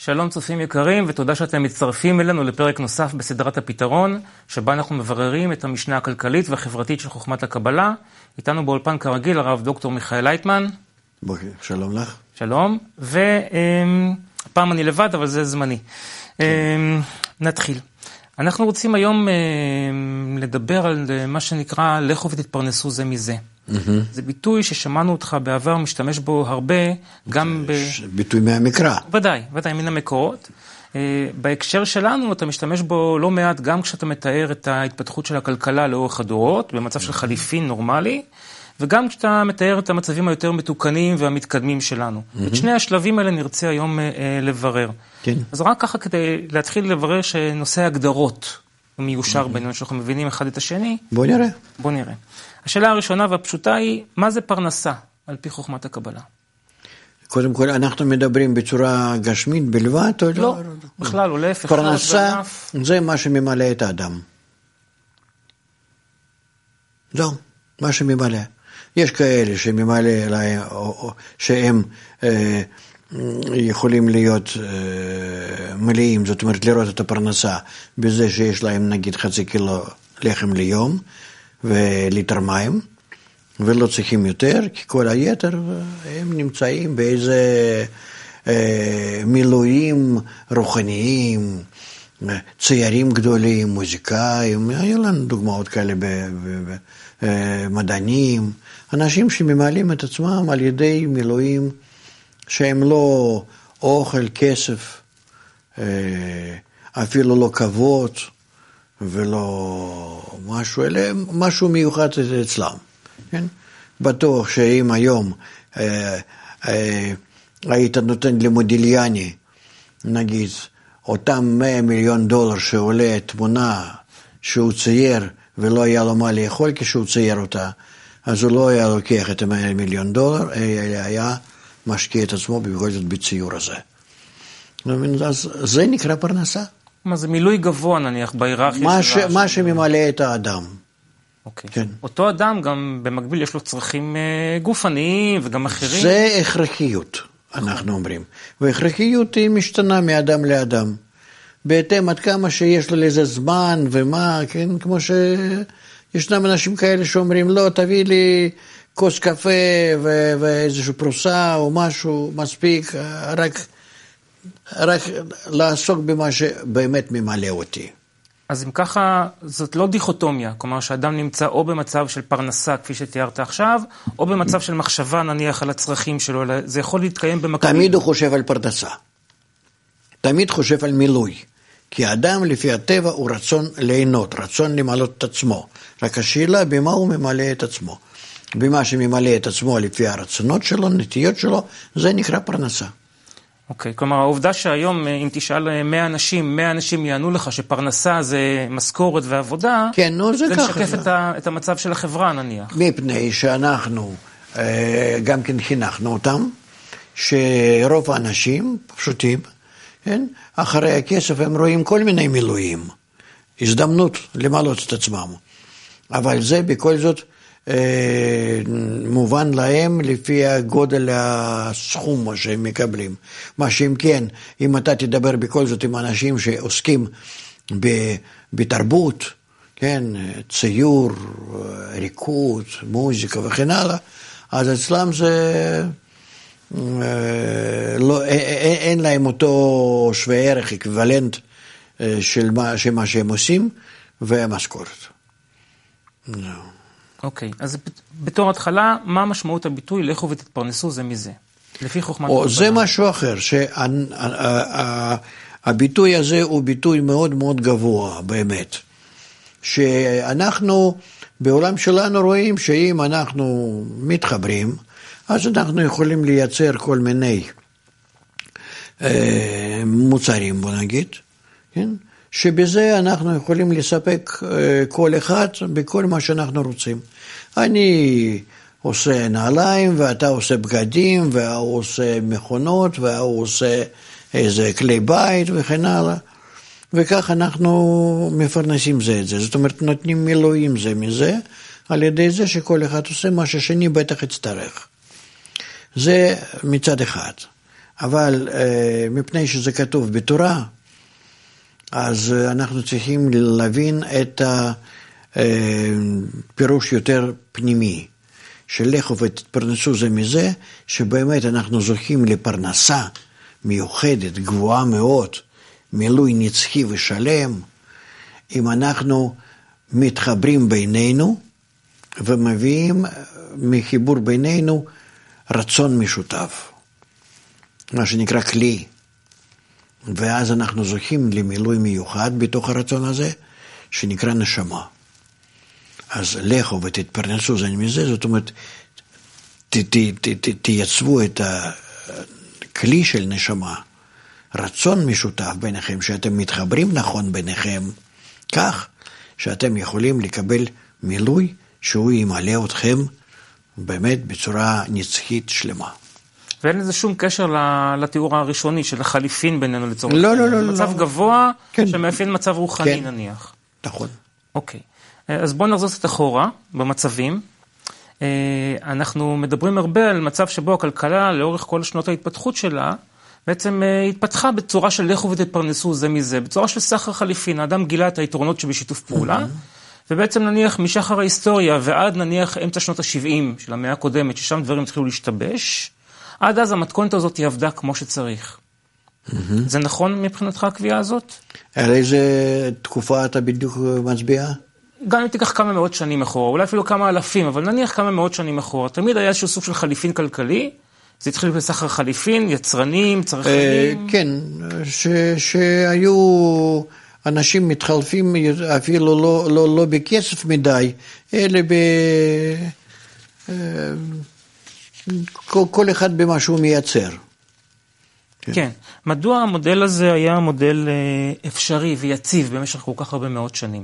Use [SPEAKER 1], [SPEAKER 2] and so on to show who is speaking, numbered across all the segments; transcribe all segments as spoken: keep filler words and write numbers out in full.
[SPEAKER 1] שלום צופים יקרים, ותודה שאתם מצטרפים אלינו לפרק נוסף בסדרת הפתרון, שבה אנחנו מבררים את המשנה הכלכלית והחברתית של חוכמת הקבלה. איתנו באולפן כרגיל הרב דוקטור מיכאל לייטמן.
[SPEAKER 2] בוקר, שלום לך.
[SPEAKER 1] שלום, והפעם אני לבד, אבל זה זמני. נתחיל. אנחנו רוצים היום לדבר על מה שנקרא לכו ותתפרנסו זה מזה. זה ביטוי ששמענו אותך בעבר, משתמש בו הרבה, גם ב...
[SPEAKER 2] ביטוי מהמקרא.
[SPEAKER 1] ודאי, ודאי, מן המקורות. בהקשר שלנו אתה משתמש בו לא מעט, גם כשאתה מתאר את ההתפתחות של הכלכלה לאורך הדורות, במצב של חליפין נורמלי, וגם כשאתה מתאר את המצבים היותר מתוקנים והמתקדמים שלנו. את שני השלבים האלה נרצה היום לברר.
[SPEAKER 2] כן.
[SPEAKER 1] אז רק ככה כדי להתחיל לברר שנושא הגדרות הוא מיושר בינינו, שאנחנו מבינים אחד את השני.
[SPEAKER 2] בוא נראה.
[SPEAKER 1] בוא נראה. השאלה הראשונה והפשוטה היא, מה זה פרנסה על פי חוכמת הקבלה?
[SPEAKER 2] קודם כל, אנחנו מדברים בצורה גשמית בלבד, או לא?
[SPEAKER 1] לא, בכלל, או להפך.
[SPEAKER 2] פרנסה זה מה שממלא את האדם. זהו, מה שממלא. יש כאלה שממלא, שהם יכולים להיות מלאים, זאת אומרת, לראות את הפרנסה בזה שיש להם נגיד חצי קילו לחם ליום, וליטר מים, ולא צריכים יותר, כי כל היתר הם נמצאים באיזה אה, מילואים רוחניים, ציירים גדולים, מוזיקאים, היו לנו דוגמאות כאלה במדענים, אנשים שממלאים את עצמם על ידי מילואים שהם לא אוכל, כסף, אה, אפילו לא כבוד, ולא משהו, אלא משהו מיוחד אצלם. כן? בטוח שאם היום אה, אה, היית נותן למודיליאני, נגיד, אותם מאה מיליון דולר שעולה תמונה שהוא צייר ולא היה לו מה לאכול כשהוא צייר אותה, אז הוא לא היה לוקח את המאה מיליון דולר, היה, היה משקיע את עצמו בכל זאת בציור הזה. אז זה נקרא פרנסה.
[SPEAKER 1] מה זה מילוי גבוה נניח בהיררכיה
[SPEAKER 2] של... ש... מה שממלא את האדם.
[SPEAKER 1] אוקיי.
[SPEAKER 2] כן.
[SPEAKER 1] אותו אדם גם במקביל יש לו צרכים גופניים וגם אחרים.
[SPEAKER 2] זה הכרחיות, אנחנו אומרים. והכרחיות היא משתנה מאדם לאדם. בהתאם עד כמה שיש לו לזה זמן ומה, כן, כמו שישנם אנשים כאלה שאומרים, לא, תביא לי כוס קפה ו... ואיזושהי פרוסה או משהו, מספיק, רק... רק לעסוק במה שבאמת ממלא אותי.
[SPEAKER 1] אז אם ככה, זאת לא דיכוטומיה, כלומר שאדם נמצא או במצב של פרנסה, כפי שתיארת עכשיו, או במצב של מחשבה נניח על הצרכים שלו, זה יכול להתקיים במקביל.
[SPEAKER 2] תמיד הוא חושב על פרנסה. תמיד חושב על מילוי. כי האדם לפי הטבע הוא רצון ליהנות, רצון למלא את עצמו. רק השאלה במה הוא ממלא את עצמו. במה שממלא את עצמו לפי הרצונות שלו, נטיות שלו, זה נקרא פרנסה.
[SPEAKER 1] אוקיי, כלומר העובדה שהיום אם תשאל מאה אנשים, מאה אנשים יענו לך שפרנסה זה משכורת ועבודה,
[SPEAKER 2] כן, נו, זה,
[SPEAKER 1] זה
[SPEAKER 2] ככה.
[SPEAKER 1] משקף את, ה, את המצב של החברה נניח.
[SPEAKER 2] מפני שאנחנו אה, גם כן חינכנו אותם, שרוב האנשים פשוטים, כן, אחרי הכסף הם רואים כל מיני מילואים, הזדמנות למלות את עצמם, אבל זה בכל זאת, מובן להם לפי הגודל הסכום שהם מקבלים. מה שאם כן, אם אתה תדבר בכל זאת עם אנשים שעוסקים בתרבות, כן, ציור, ריקוד, מוזיקה וכן הלאה, אז אצלם זה לא, אין להם אותו שווה ערך, אקוויוולנט של מה, של מה שהם עושים והמשכורת. לא.
[SPEAKER 1] אוקיי, אז בתור התחלה, מה משמעות הביטוי לכו ותתפרנסו זה מזה? לפי חוכמת
[SPEAKER 2] הקבלה. זה משהו אחר, שהביטוי הזה הוא ביטוי מאוד מאוד גבוה, באמת. שאנחנו, בעולם שלנו רואים שאם אנחנו מתחברים, אז אנחנו יכולים לייצר כל מיני אה, מוצרים, בוא נגיד, כן? שבזה אנחנו יכולים לספק כל אחד בכל מה שאנחנו רוצים. אני עושה נעליים, ואתה עושה בגדים, והוא עושה מכונות, והוא עושה איזה כלי בית וכן הלאה. וכך אנחנו מפרנסים זה את זה. זאת אומרת, נותנים מילואים זה מזה, על ידי זה שכל אחד עושה מה ששני בטח יצטרך. זה מצד אחד. אבל מפני שזה כתוב בתורה, אז אנחנו צריכים להבין את הפירוש יותר פנימי, שלכו ותתפרנסו זה מזה, שבאמת אנחנו זוכים לפרנסה מיוחדת, גבוהה מאוד, מילוי נצחי ושלם, אם אנחנו מתחברים בינינו, ומביאים מחיבור בינינו רצון משותף, מה שנקרא כלי, ואז אנחנו זוכים למילוי מיוחד בתוך הרצון הזה, שנקרא נשמה. אז לכו ותתפרנסו זה מזה, זאת אומרת, ת, ת, ת, ת, תייצבו את הכלי של נשמה, רצון משותף ביניכם, שאתם מתחברים נכון ביניכם, כך שאתם יכולים לקבל מילוי שהוא ימלא אתכם באמת בצורה נצחית שלמה.
[SPEAKER 1] ואין לזה שום קשר לתיאור הראשוני של החליפין בינינו לצורך.
[SPEAKER 2] לא, לא, לא.
[SPEAKER 1] מצב
[SPEAKER 2] לא.
[SPEAKER 1] גבוה
[SPEAKER 2] כן.
[SPEAKER 1] שמאפיין מצב רוחני
[SPEAKER 2] כן.
[SPEAKER 1] נניח.
[SPEAKER 2] נכון.
[SPEAKER 1] אוקיי. אז בואו נחזור קצת אחורה במצבים. אנחנו מדברים הרבה על מצב שבו הכלכלה לאורך כל שנות ההתפתחות שלה, בעצם התפתחה בצורה של לכו ותתפרנסו זה מזה, בצורה של סחר חליפין. האדם גילה את היתרונות שבשיתוף פעולה, ובעצם נניח משחר ההיסטוריה ועד נניח אמצע שנות ה-שבעים של המאה הקודמת, ששם דברים התחילו להשתבש, עד אז המתכונת הזאת היא עבדה כמו שצריך. זה נכון מבחינתך הקביעה הזאת?
[SPEAKER 2] על איזה תקופה אתה בדיוק מצביע?
[SPEAKER 1] גם אם תיקח כמה מאות שנים אחורה, אולי אפילו כמה אלפים, אבל נניח כמה מאות שנים אחורה. תמיד היה איזשהו סוג של חליפין כלכלי, זה התחיל בסחר חליפין, יצרנים, צרכנים.
[SPEAKER 2] כן, שהיו אנשים מתחלפים אפילו לא בכסף מדי, אלא כל אחד במה שהוא מייצר.
[SPEAKER 1] כן. מדוע המודל הזה היה מודל אפשרי ויציב במשך כל כך הרבה מאות שנים?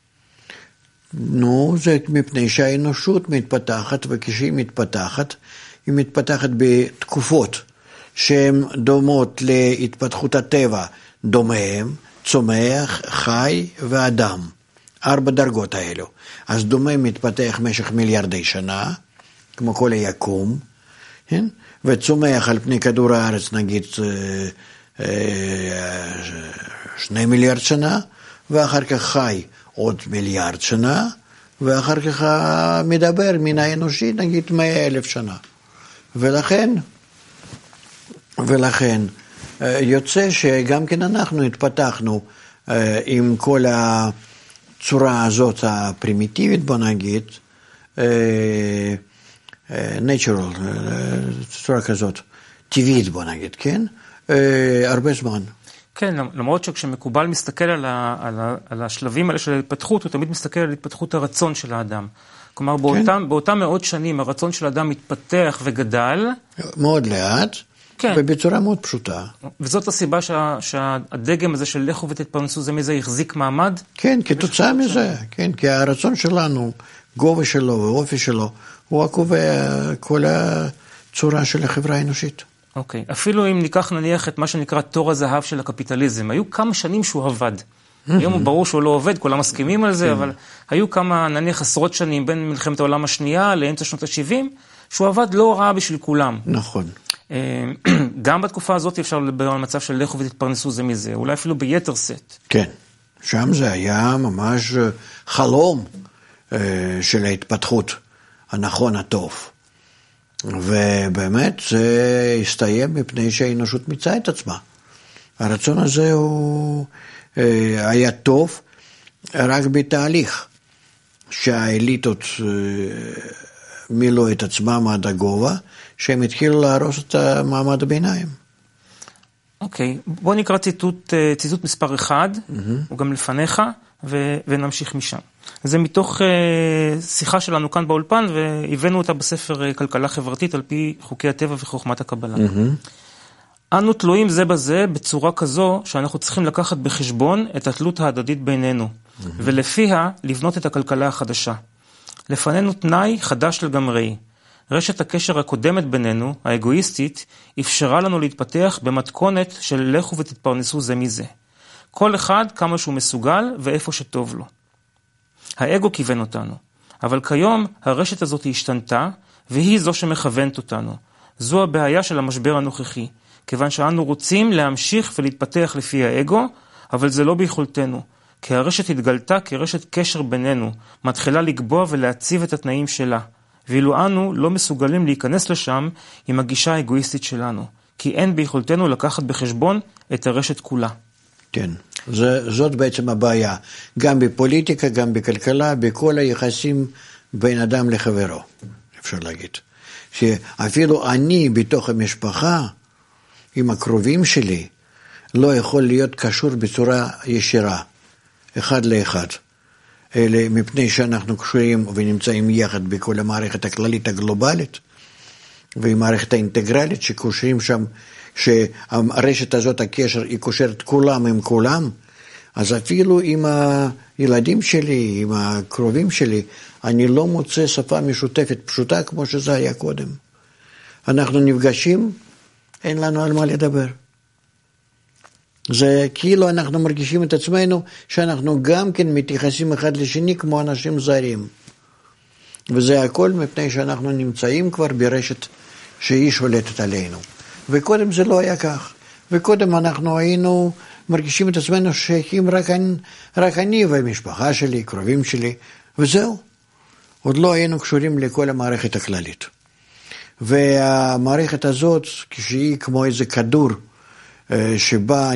[SPEAKER 2] נו, זה מפני שהאנושות מתפתחת, וכשהיא מתפתחת, היא מתפתחת בתקופות שהן דומות להתפתחות הטבע, דומיהם, צומח, חי ואדם. ארבע דרגות האלו. אז דומה מתפתח משך מיליארדי שנה, כמו כל היקום, כן? וצומח על פני כדור הארץ, נגיד, שני מיליארד שנה, ואחר כך חי עוד מיליארד שנה, ואחר כך מדבר מן האנושי, נגיד מאה אלף שנה. ולכן, ולכן, יוצא שגם כן אנחנו התפתחנו עם כל הצורה הזאת הפרימיטיבית, בוא נגיד, natural, צורה כזאת, טבעית בוא נגיד, כן? הרבה זמן.
[SPEAKER 1] כן, למרות שכשמקובל מסתכל על, ה, על, ה, על השלבים האלה של ההתפתחות, הוא תמיד מסתכל על התפתחות הרצון של האדם. כלומר, באותם, כן. באותם מאות שנים הרצון של האדם מתפתח וגדל.
[SPEAKER 2] מאוד לאט, כן. ובצורה מאוד פשוטה.
[SPEAKER 1] וזאת הסיבה שה, שהדגם הזה של לכו ותתפרנסו זה מזה החזיק מעמד?
[SPEAKER 2] כן, כתוצאה מזה, כן, כי הרצון שלנו, גובה שלו ואופי שלו, הוא הקובע כל הצורה של החברה האנושית.
[SPEAKER 1] אוקיי, אפילו אם ניקח נניח את מה שנקרא תור הזהב של הקפיטליזם, היו כמה שנים שהוא עבד. היום הוא ברור שהוא לא עובד, כולם מסכימים על זה, אבל היו כמה נניח עשרות שנים בין מלחמת העולם השנייה לאמצע שנות ה-שבעים, שהוא עבד לא רע בשביל כולם.
[SPEAKER 2] נכון.
[SPEAKER 1] גם בתקופה הזאת אפשר לדבר על מצב של לכו ותתפרנסו זה מזה, אולי אפילו ביתר סט.
[SPEAKER 2] כן, שם זה היה ממש חלום של ההתפתחות הנכון הטוב. ובאמת זה הסתיים מפני שהאנושות מיצה את עצמה. הרצון הזה הוא היה טוב רק בתהליך שהאליטות מילאו את עצמם עד הגובה, שהם התחילו להרוס את מעמד הביניים.
[SPEAKER 1] אוקיי, בוא נקרא ציטוט, ציטוט מספר אחד, mm-hmm. הוא גם לפניך, ו- ונמשיך משם. זה מתוך uh, שיחה שלנו כאן באולפן, והבאנו אותה בספר uh, כלכלה חברתית על פי חוקי הטבע וחוכמת הקבלה. Mm-hmm. אנו תלויים זה בזה בצורה כזו שאנחנו צריכים לקחת בחשבון את התלות ההדדית בינינו, mm-hmm. ולפיה לבנות את הכלכלה החדשה. לפנינו תנאי חדש לגמרי. רשת הקשר הקודמת בינינו, האגואיסטית, אפשרה לנו להתפתח במתכונת של לכו ותתפרנסו זה מזה. כל אחד כמה שהוא מסוגל ואיפה שטוב לו. האגו כיוון אותנו, אבל כיום הרשת הזאת השתנתה, והיא זו שמכוונת אותנו. זו הבעיה של המשבר הנוכחי. כיוון שאנו רוצים להמשיך ולהתפתח לפי האגו, אבל זה לא ביכולתנו, כי הרשת התגלתה כרשת קשר בינינו, מתחילה לקבוע ולהציב את התנאים שלה, ואילו אנו לא מסוגלים להיכנס לשם עם הגישה האגואיסטית שלנו, כי אין ביכולתנו לקחת בחשבון את הרשת כולה.
[SPEAKER 2] כן, זה, זאת בעצם הבעיה, גם בפוליטיקה, גם בכלכלה, בכל היחסים בין אדם לחברו, אפשר להגיד. שאפילו אני בתוך המשפחה, עם הקרובים שלי, לא יכול להיות קשור בצורה ישירה, אחד לאחד. אלה מפני שאנחנו קשורים ונמצאים יחד בכל המערכת הכללית הגלובלית, והמערכת האינטגרלית שקושרים שם, שהרשת הזאת, הקשר, היא קושרת כולם עם כולם, אז אפילו עם הילדים שלי, עם הקרובים שלי, אני לא מוצא שפה משותפת פשוטה כמו שזה היה קודם. אנחנו נפגשים, אין לנו על מה לדבר. זה כאילו אנחנו מרגישים את עצמנו שאנחנו גם כן מתייחסים אחד לשני כמו אנשים זרים. וזה הכל מפני שאנחנו נמצאים כבר ברשת שהיא שולטת עלינו. וקודם זה לא היה כך. וקודם אנחנו היינו מרגישים את עצמנו שייכים רק, רק אני והמשפחה שלי, קרובים שלי, וזהו. עוד לא היינו קשורים לכל המערכת הכללית. והמערכת הזאת, כשהיא כמו איזה כדור, שבה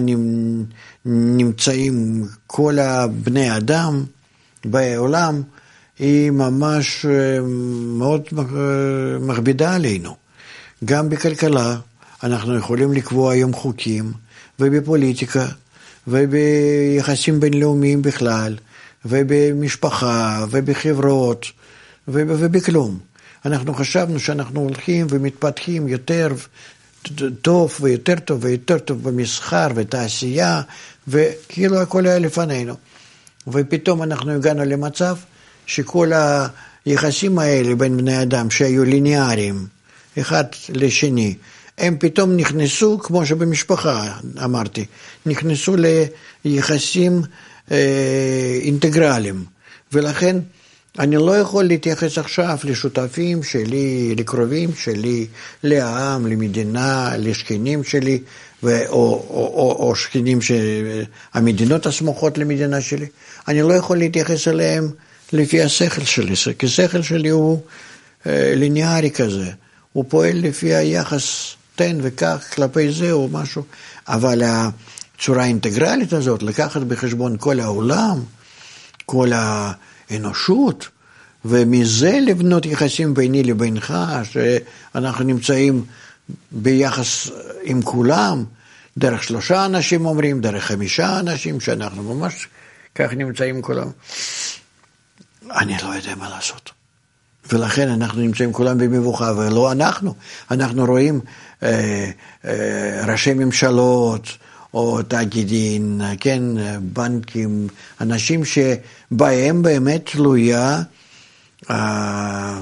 [SPEAKER 2] נמצאים כל הבני אדם בעולם, היא ממש מאוד מכבידה עלינו. גם בכלכלה אנחנו יכולים לקבוע היום חוקים, ובפוליטיקה, וביחסים בינלאומיים בכלל, ובמשפחה, ובחברות, ובכלום. אנחנו חשבנו שאנחנו הולכים ומתפתחים יותר טוב ויותר טוב ויותר טוב במסחר ותעשייה, וכאילו הכל היה לפנינו. ופתאום אנחנו הגענו למצב שכל היחסים האלה בין בני אדם שהיו ליניאריים, אחד לשני, הם פתאום נכנסו, כמו שבמשפחה אמרתי, נכנסו ליחסים אה, אינטגרליים, ולכן אני לא יכול להתייחס עכשיו לשותפים שלי, לקרובים שלי, לעם, למדינה, לשכנים שלי, ו- או, או, או, או שכנים שהמדינות הסמוכות למדינה שלי. אני לא יכול להתייחס אליהם לפי השכל שלי, כי השכל שלי הוא אה, ליניארי כזה, הוא פועל לפי היחס תן וכך כלפי זה או משהו, אבל הצורה האינטגרלית הזאת, לקחת בחשבון כל העולם, כל האנושות, ומזה לבנות יחסים ביני לבינך, שאנחנו נמצאים ביחס עם כולם, דרך שלושה אנשים אומרים, דרך חמישה אנשים, שאנחנו ממש כך נמצאים כולם. אני לא יודע מה לעשות. ולכן אנחנו נמצאים כולם במבוכה, ולא אנחנו. אנחנו רואים אה, אה, ראשי ממשלות, או תאגידים, כן, בנקים, אנשים שבהם באמת תלויה אה,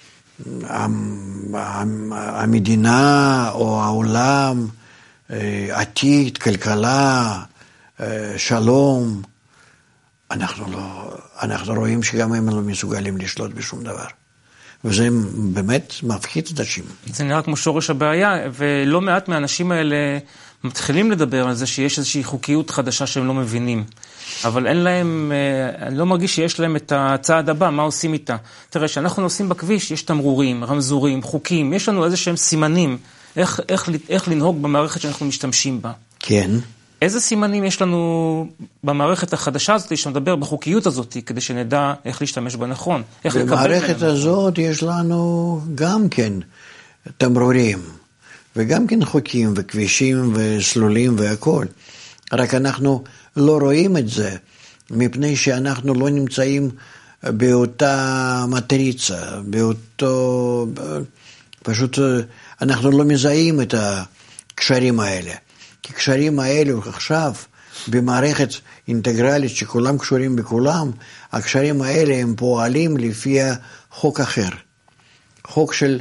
[SPEAKER 2] המדינה או העולם, אה, עתיד, כלכלה, אה, שלום. אנחנו לא, אנחנו רואים שגם הם לא מסוגלים לשלוט בשום דבר. וזה באמת מפחיד אנשים.
[SPEAKER 1] זה נראה כמו שורש הבעיה, ולא מעט מהאנשים האלה מתחילים לדבר על זה שיש איזושהי חוקיות חדשה שהם לא מבינים. אבל אין להם, אני לא מרגיש שיש להם את הצעד הבא, מה עושים איתה. תראה, שאנחנו נוסעים בכביש, יש תמרורים, רמזורים, חוקים, יש לנו איזה שהם סימנים, איך, איך, איך לנהוג במערכת שאנחנו משתמשים בה.
[SPEAKER 2] כן.
[SPEAKER 1] איזה סימנים יש לנו במערכת החדשה הזאת, שמדבר בחוקיות הזאת, כדי שנדע איך להשתמש בה נכון?
[SPEAKER 2] במערכת הזאת יש לנו גם כן תמרורים, וגם כן חוקים וכבישים וסלולים והכל. רק אנחנו לא רואים את זה, מפני שאנחנו לא נמצאים באותה מטריצה, באותו, פשוט אנחנו לא מזהים את הקשרים האלה. כי קשרים האלו עכשיו במערכת אינטגרלית שכולם קשורים בכולם, הקשרים האלה הם פועלים לפי חוק אחר. חוק של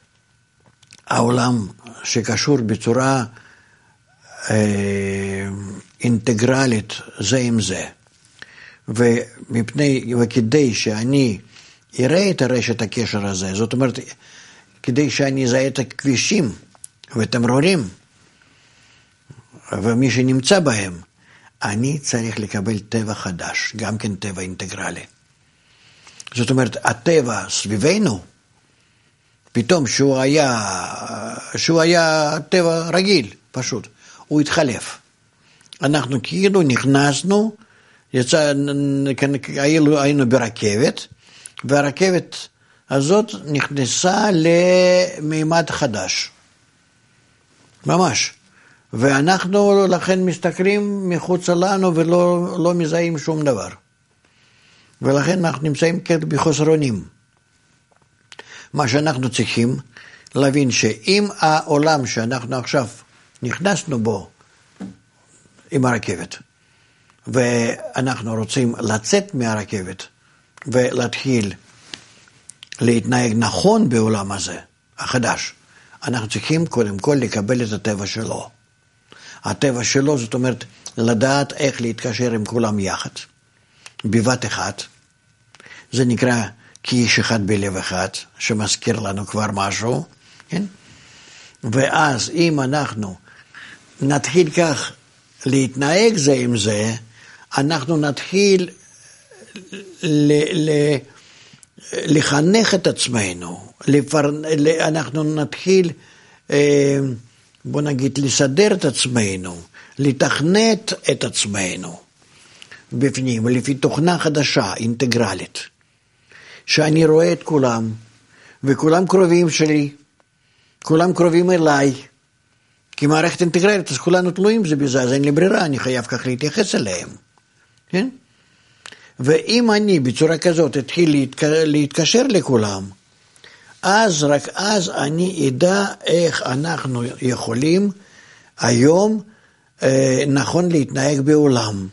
[SPEAKER 2] העולם שקשור בצורה אה, אינטגרלית זה עם זה. ומפני, וכדי שאני אראה את הרשת הקשר הזה, זאת אומרת, כדי שאני אזהה את הכבישים ותמרורים, ומי שנמצא בהם, אני צריך לקבל טבע חדש, גם כן טבע אינטגרלי. זאת אומרת, הטבע סביבנו, פתאום שהוא היה, שהוא היה טבע רגיל, פשוט, הוא התחלף. אנחנו כאילו נכנסנו, יצא, היינו, היינו ברכבת, והרכבת הזאת נכנסה למימד חדש. ממש. ואנחנו לכן מסתכלים מחוץ לנו ולא לא מזהים שום דבר. ולכן אנחנו נמצאים כאלה בחוסרונים. מה שאנחנו צריכים להבין שאם העולם שאנחנו עכשיו נכנסנו בו עם הרכבת, ואנחנו רוצים לצאת מהרכבת ולהתחיל להתנהג נכון בעולם הזה, החדש, אנחנו צריכים קודם כל לקבל את הטבע שלו. הטבע שלו זאת אומרת לדעת איך להתקשר עם כולם יחד, בבת אחת. זה נקרא כאיש אחד בלב אחד, שמזכיר לנו כבר משהו, כן? ואז אם אנחנו נתחיל כך להתנהג זה עם זה, אנחנו נתחיל ל- ל- לחנך את עצמנו, לפר... אנחנו נתחיל, בוא נגיד, לסדר את עצמנו, לתכנת את עצמנו בפנים, לפי תוכנה חדשה, אינטגרלית, שאני רואה את כולם, וכולם קרובים שלי, כולם קרובים אליי, כי מערכת אינטגרלית, אז כולנו תלויים זה בזה, אז אין לי ברירה, אני חייב כך להתייחס אליהם, כן? ואם אני בצורה כזאת אתחיל להתקשר לכולם, אז רק אז אני אדע איך אנחנו יכולים היום אה, נכון להתנהג בעולם.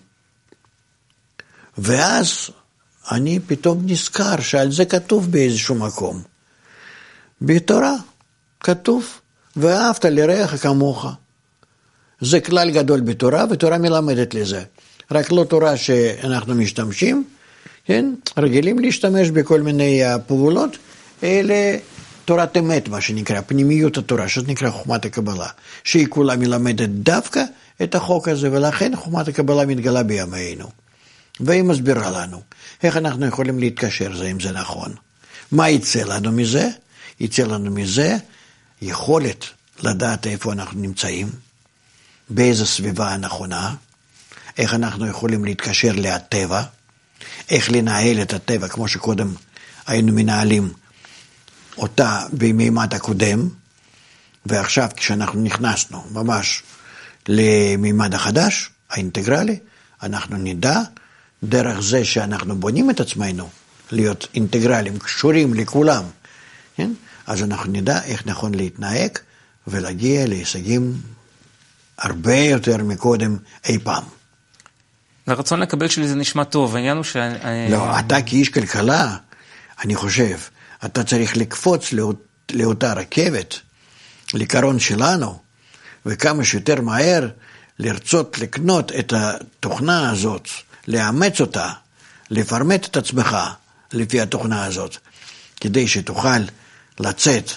[SPEAKER 2] ואז אני פתאום נזכר שעל זה כתוב באיזשהו מקום. בתורה כתוב, ואהבת לרעך כמוך. זה כלל גדול בתורה, ותורה מלמדת לזה. רק לא תורה שאנחנו משתמשים, כן? רגילים להשתמש בכל מיני פעולות, אלה תורת אמת, מה שנקרא, פנימיות התורה, שזה נקרא חוכמת הקבלה, שהיא כולה מלמדת דווקא את החוק הזה, ולכן חוכמת הקבלה מתגלה בימינו. והיא מסבירה לנו איך אנחנו יכולים להתקשר זה אם זה נכון. מה יצא לנו מזה? יצא לנו מזה יכולת לדעת איפה אנחנו נמצאים, באיזו סביבה הנכונה, איך אנחנו יכולים להתקשר לטבע, איך לנהל את הטבע, כמו שקודם היינו מנהלים אותה במימד הקודם, ועכשיו כשאנחנו נכנסנו ממש למימד החדש, האינטגרלי, אנחנו נדע, דרך זה שאנחנו בונים את עצמנו, להיות אינטגרליים, קשורים לכולם, כן? אז אנחנו נדע איך נכון להתנהג, ולהגיע להישגים הרבה יותר מקודם אי פעם.
[SPEAKER 1] הרצון לקבל שלי זה נשמע טוב, העניין הוא ש...
[SPEAKER 2] לא, אתה כאיש כלכלה, אני חושב, אתה צריך לקפוץ לאות, לאותה רכבת, לקרון שלנו, וכמה שיותר מהר לרצות לקנות את התוכנה הזאת, לאמץ אותה, לפרמט את עצמך לפי התוכנה הזאת, כדי שתוכל לצאת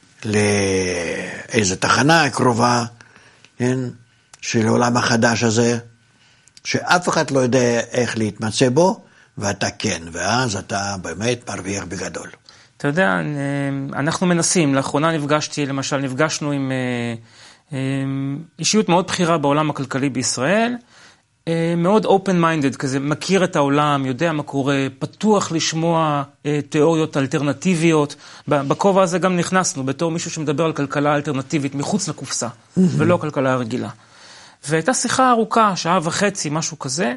[SPEAKER 2] לאיזו תחנה קרובה, כן, של העולם החדש הזה, שאף אחד לא יודע איך להתמצא בו, ואתה כן, ואז אתה באמת מרוויח בגדול.
[SPEAKER 1] אתה יודע, אנחנו מנסים, לאחרונה נפגשתי, למשל נפגשנו עם אישיות מאוד בחירה בעולם הכלכלי בישראל, מאוד open-minded, כזה מכיר את העולם, יודע מה קורה, פתוח לשמוע תיאוריות אלטרנטיביות. בכובע הזה גם נכנסנו, בתור מישהו שמדבר על כלכלה אלטרנטיבית מחוץ לקופסה, ולא כלכלה רגילה. והייתה שיחה ארוכה, שעה וחצי, משהו כזה,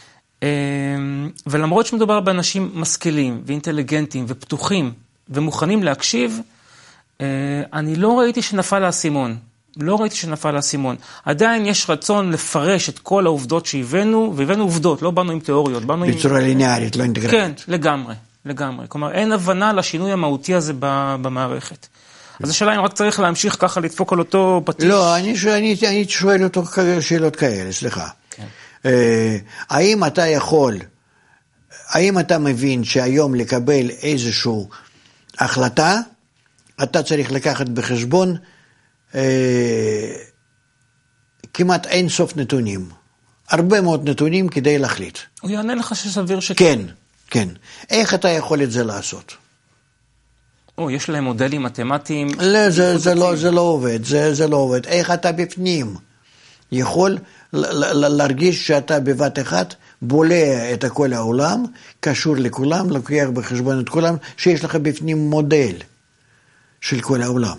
[SPEAKER 1] ולמרות שמדובר באנשים משכילים ואינטליגנטים ופתוחים ומוכנים להקשיב, אני לא ראיתי שנפל האסימון. לא ראיתי שנפל האסימון. עדיין יש רצון לפרש את כל העובדות שהבאנו, והבאנו עובדות, לא באנו עם תיאוריות, באנו עם...
[SPEAKER 2] בצורה ליניארית, לא אינטגרלית.
[SPEAKER 1] כן, לגמרי, לגמרי. כלומר, אין הבנה לשינוי המהותי הזה במערכת. אז השאלה אם רק צריך להמשיך ככה לדפוק על אותו פטיש.
[SPEAKER 2] לא, אני, אני, אני שואל אותו שאלות כאלה, סליחה. כן. אה, האם אתה יכול, האם אתה מבין שהיום לקבל איזושהי החלטה, אתה צריך לקחת בחשבון אה, כמעט אין סוף נתונים. הרבה מאוד נתונים כדי להחליט.
[SPEAKER 1] הוא יענה לך שסביר שכן.
[SPEAKER 2] כן, כן. איך אתה יכול את זה לעשות?
[SPEAKER 1] או, יש להם מודלים מתמטיים.
[SPEAKER 2] לא, זה, זה, לא, זה לא עובד, זה, זה לא עובד. איך אתה בפנים יכול להרגיש שאתה בבת אחת בולע את כל העולם, קשור לכולם, לוקח בחשבון את כולם, שיש לך בפנים מודל של כל העולם.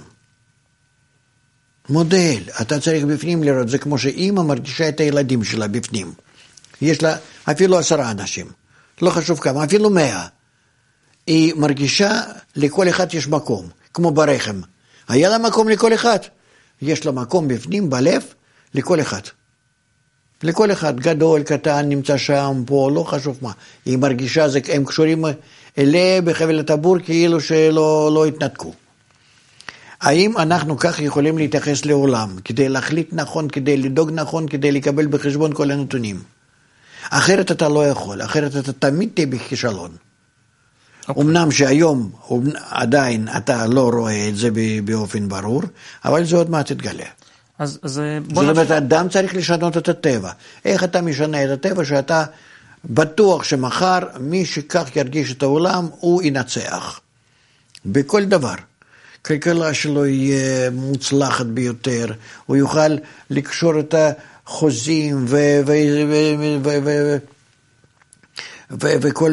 [SPEAKER 2] מודל, אתה צריך בפנים לראות, זה כמו שאמא מרגישה את הילדים שלה בפנים. יש לה אפילו עשרה אנשים, לא חשוב כמה, אפילו מאה. היא מרגישה, לכל אחד יש מקום, כמו ברחם. היה לה מקום לכל אחד. יש לה מקום בפנים, בלב, לכל אחד. לכל אחד, גדול, קטן, נמצא שם, פה, לא חשוב מה. היא מרגישה, זה, הם קשורים אליה בחבל הטבור, כאילו שלא לא התנתקו. האם אנחנו כך יכולים להתייחס לעולם, כדי להחליט נכון, כדי לדאוג נכון, כדי לקבל בחשבון כל הנתונים? אחרת אתה לא יכול, אחרת אתה תמיד תהיה בכישלון. Okay. אמנם שהיום עדיין אתה לא רואה את זה באופן ברור, אבל זה עוד מעט תתגלה.
[SPEAKER 1] אז, אז
[SPEAKER 2] זאת אומרת, אדם צריך לשנות את הטבע. איך אתה משנה את הטבע? שאתה בטוח שמחר מי שכך ירגיש את העולם, הוא ינצח. בכל דבר. כלכלה שלו יהיה מוצלחת ביותר, הוא יוכל לקשור את החוזים ו... ו... ו... ו... ו... ו... וכל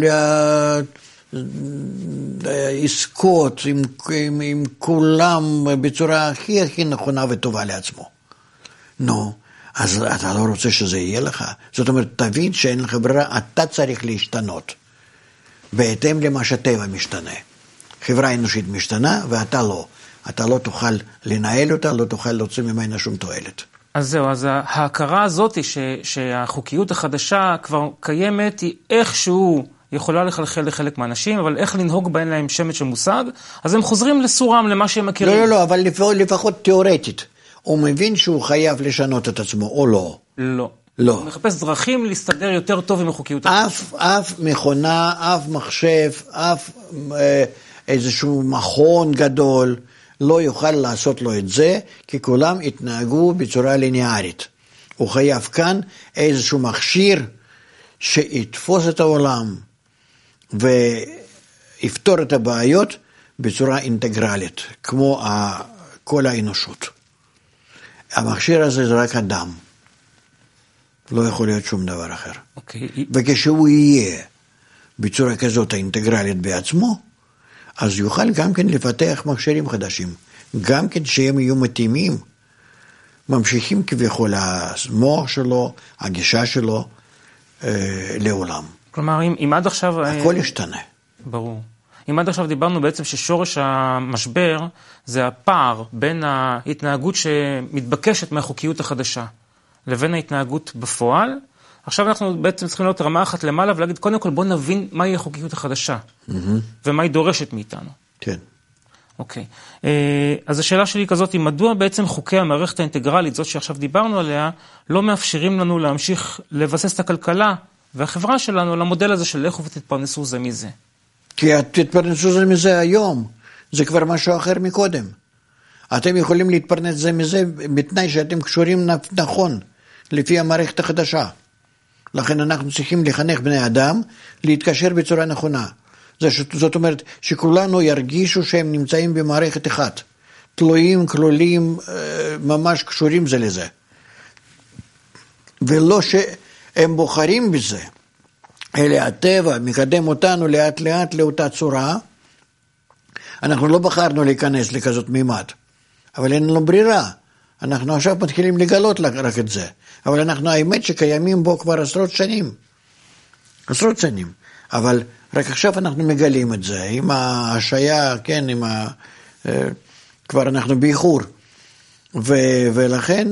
[SPEAKER 2] העסקות עם, עם, עם כולם בצורה הכי הכי נכונה וטובה לעצמו. נו, אז אתה לא רוצה שזה יהיה לך. זאת אומרת, תבין שאין לך ברירה, אתה צריך להשתנות. בהתאם למה שהטבע משתנה. חברה אנושית משתנה ואתה לא. אתה לא תוכל לנהל אותה, לא תוכל להוציא ממנה שום תועלת.
[SPEAKER 1] אז זהו, אז ההכרה הזאת ש, שהחוקיות החדשה כבר קיימת, היא איכשהו יכולה לחלחל לחלק מהאנשים, אבל איך לנהוג בהן להם שמץ של מושג, אז הם חוזרים לסורם, למה שהם מכירים.
[SPEAKER 2] לא, לא, לא, אבל לפחות תיאורטית. הוא מבין שהוא חייב לשנות את עצמו, או לא?
[SPEAKER 1] לא.
[SPEAKER 2] לא.
[SPEAKER 1] הוא מחפש דרכים להסתדר יותר טוב עם החוקיות
[SPEAKER 2] אף, אף מכונה, אף מחשב, אף אה, איזשהו מכון גדול, לא יוכל לעשות לו את זה, כי כולם התנהגו בצורה ליניארית. הוא חייב כאן איזשהו מכשיר שיתפוס את העולם, ויפתור את הבעיות בצורה אינטגרלית, כמו כל האנושות. המכשיר הזה זה רק אדם. לא יכול להיות שום דבר אחר.
[SPEAKER 1] Okay.
[SPEAKER 2] וכשהוא יהיה בצורה כזאת האינטגרלית בעצמו, אז יוכל גם כן לפתח מכשירים חדשים. גם כן שהם יהיו מתאימים, ממשיכים כביכול המוח שלו, הגישה שלו, אה, לעולם.
[SPEAKER 1] כלומר, אם, אם עד עכשיו...
[SPEAKER 2] הכל ישתנה.
[SPEAKER 1] ברור. אם עד עכשיו דיברנו בעצם ששורש המשבר זה הפער בין ההתנהגות שמתבקשת מהחוקיות החדשה לבין ההתנהגות בפועל, עכשיו אנחנו בעצם צריכים להיות רמה אחת למעלה ולהגיד, קודם כל בוא נבין מהי החוקיות החדשה mm-hmm. ומה היא דורשת מאיתנו.
[SPEAKER 2] כן.
[SPEAKER 1] אוקיי. אז השאלה שלי היא כזאת, מדוע בעצם חוקי המערכת האינטגרלית, זאת שעכשיו דיברנו עליה, לא מאפשרים לנו להמשיך לבסס את הכלכלה והחברה שלנו למודל הזה של לכו ותתפרנסו זה מזה?
[SPEAKER 2] כי תתפרנסו זה מזה היום, זה כבר משהו אחר מקודם. אתם יכולים להתפרנס זה מזה בתנאי שאתם קשורים נכון, לפי המערכת החדשה. לכן אנחנו צריכים לחנך בני אדם להתקשר בצורה נכונה. זאת אומרת שכולנו ירגישו שהם נמצאים במערכת אחת. תלויים, כלולים, ממש קשורים זה לזה. ולא שהם בוחרים בזה. אלא הטבע מקדם אותנו לאט לאט לאותה צורה. אנחנו לא בחרנו להיכנס לכזאת מימד. אבל אין לנו ברירה. אנחנו עכשיו מתחילים לגלות רק את זה. אבל אנחנו האמת שקיימים בו כבר עשרות שנים. עשרות שנים. אבל רק עכשיו אנחנו מגלים את זה. עם ההשעיה, כן, עם ה... כבר אנחנו באיחור. ו... ולכן,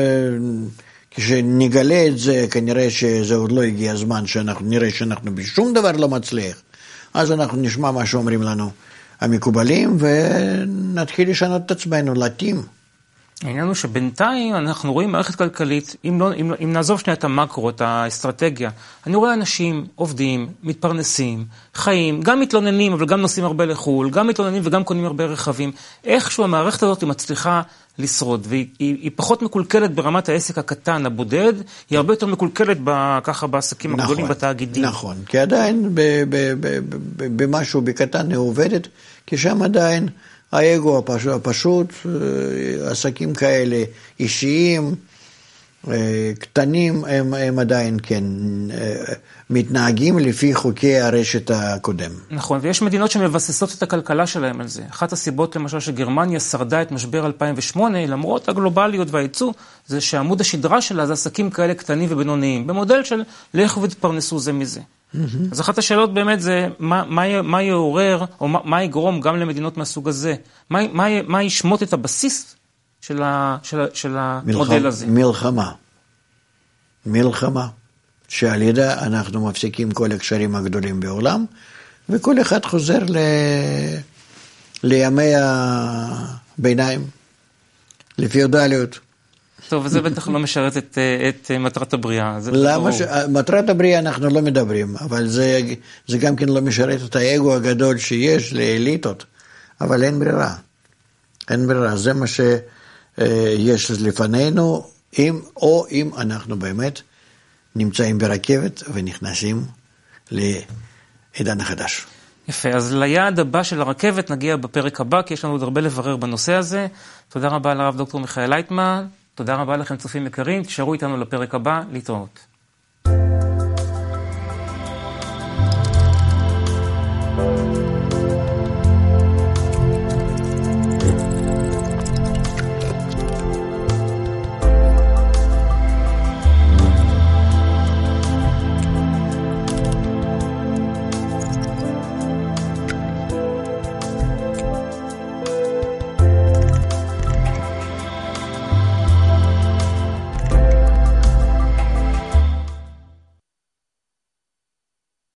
[SPEAKER 2] כשנגלה את זה, כנראה שזה עוד לא הגיע הזמן שאנחנו נראה שאנחנו בשום דבר לא מצליח. אז אנחנו נשמע מה שאומרים לנו המקובלים, ונתחיל לשנות את עצמנו, להתאים.
[SPEAKER 1] העניין הוא שבינתיים אנחנו רואים מערכת כלכלית, אם, לא, אם, אם נעזוב שנייה את המקרו, את האסטרטגיה, אני רואה אנשים עובדים, מתפרנסים, חיים, גם מתלוננים, אבל גם נוסעים הרבה לחול, גם מתלוננים וגם קונים הרבה רכבים. איכשהו המערכת הזאת היא מצליחה לשרוד, והיא היא, היא פחות מקולקלת ברמת העסק הקטן, הבודד, היא הרבה יותר מקולקלת ב, ככה בעסקים נכון, הגדולים, בתאגידים.
[SPEAKER 2] נכון, כי עדיין ב, ב, ב, ב, ב, במשהו בקטן היא עובדת, כי שם עדיין האגו הפשוט, הפשוט, עסקים כאלה אישיים, קטנים, הם, הם עדיין כן מתנהגים לפי חוקי הרשת הקודם.
[SPEAKER 1] נכון, ויש מדינות שמבססות את הכלכלה שלהם על זה. אחת הסיבות למשל שגרמניה שרדה את משבר אלפיים ושמונה, למרות הגלובליות והייצוא, זה שעמוד השדרה שלה זה עסקים כאלה קטנים ובינוניים, במודל של לכו ותפרנסו זה מזה. אז אחת השאלות באמת זה, מה, מה, מה יעורר, או מה, מה יגרום גם למדינות מהסוג הזה? מה, מה, מה ישמוט את הבסיס של, ה, של, ה, של המודל הזה?
[SPEAKER 2] מלחמה. מלחמה. שעל ידה אנחנו מפסיקים כל הקשרים הגדולים בעולם, וכל אחד חוזר ל... לימי הביניים, לפיודליות.
[SPEAKER 1] טוב, וזה בטח לא משרת את, את מטרת הבריאה.
[SPEAKER 2] למה ש... מטרת הבריאה אנחנו לא מדברים, אבל זה, זה גם כן לא משרת את האגו הגדול שיש לאליטות, אבל אין ברירה. אין ברירה, זה מה שיש לפנינו, אם, או אם אנחנו באמת נמצאים ברכבת ונכנסים לעידן החדש.
[SPEAKER 1] יפה, אז ליעד הבא של הרכבת נגיע בפרק הבא, כי יש לנו עוד הרבה לברר בנושא הזה. תודה רבה לרב דוקטור מיכאל לייטמן. תודה רבה לכם צופים יקרים, תשארו איתנו לפרק הבא, להתראות.